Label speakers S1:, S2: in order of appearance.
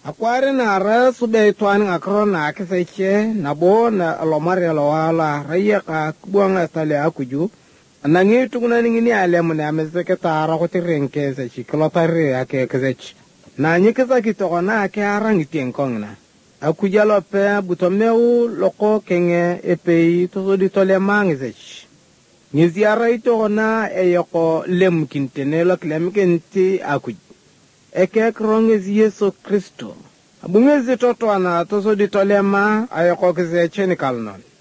S1: akware na ra sube twani akro na kiseche na bo na lomare lo wala raya ka buanga tale akuju na ngitu kuna ningini alemu na amezeke tara ko tirenke se chiklotare ake kesech na nyikeza kitogona ake arangi tienkongna akujalo pe butomeu loko kenge epei to di tole mangisech ngiziara itogona eyoko lem kintenelo klemkenti akuj eke krongezi Yesu Kristo abungezi toto ana to di tolema ayoko kesecheni kalnon